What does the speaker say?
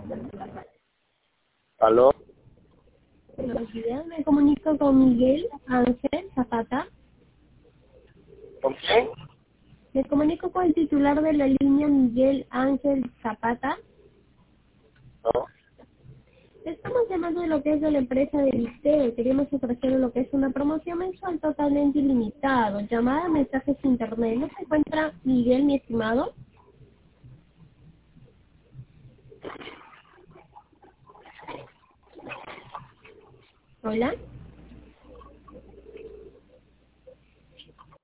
¿Aló? Buenos días, me comunico con Miguel Ángel Zapata. ¿Con quién? Me comunico con el titular de la línea Miguel Ángel Zapata. No. Estamos llamando de lo que es de la empresa de Viseo. Queremos ofrecer lo que es una promoción mensual totalmente ilimitada. Llamada, mensajes internet. ¿No se encuentra Miguel, mi estimado? Hola.